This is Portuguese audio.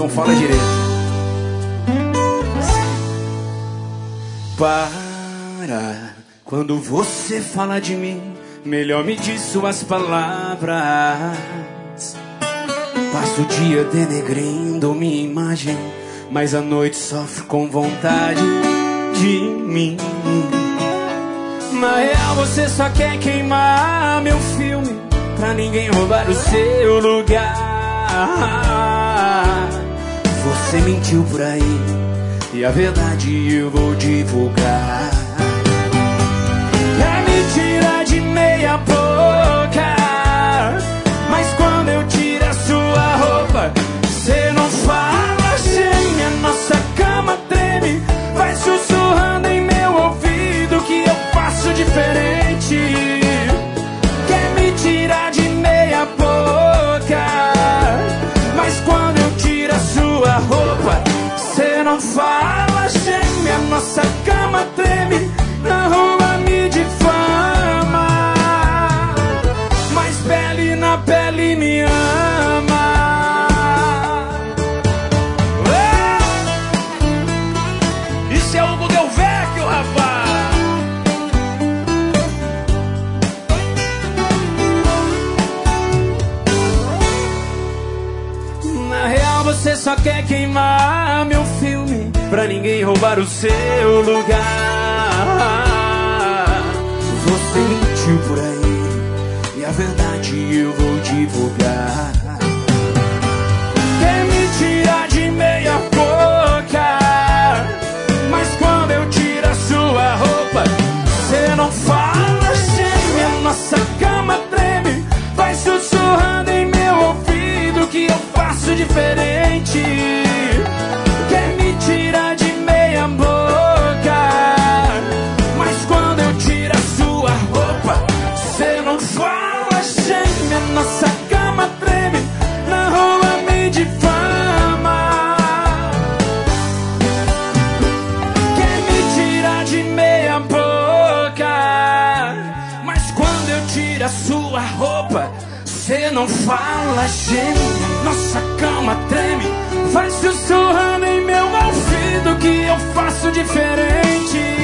Então fala direito. Para, quando você fala de mim, melhor me diz suas palavras. Passo o dia denegrindo minha imagem, mas à noite sofro com vontade de mim. Na real você só quer queimar meu filme, pra ninguém roubar o seu lugar. Você mentiu por aí e a verdade eu vou divulgar. Quer me tirar de meia boca, mas quando eu tiro a sua roupa, cê não fala, geme, a nossa cama treme. Vai sussurrando em meu ouvido que eu faço diferente. Quer me tirar de meia boca, mas quando eu tiro a sua roupa, cê não fala, geme, a nossa cama treme. Na rua me difama, mas pele na pele me ama. Isso é Hugo Del Vecchio, rapaz. Na real você só quer queimar meu filme, pra ninguém roubar o seu lugar. Você mentiu por aí e a verdade eu vou divulgar. Quer me tirar de meia boca, mas quando eu tiro a sua roupa, cê não fala, geme, a nossa cama treme. Vai sussurrando em meu ouvido que eu faço diferente. Quer me tirar de meia boca, mas quando eu tiro a sua roupa, cê não fala, geme, a nossa cama treme. Na rua me difama. Quer me tirar de meia boca, mas quando eu tiro a sua roupa, cê não fala, geme, nossa cama treme. Vai sussurrando em meu ouvido que eu faço diferente.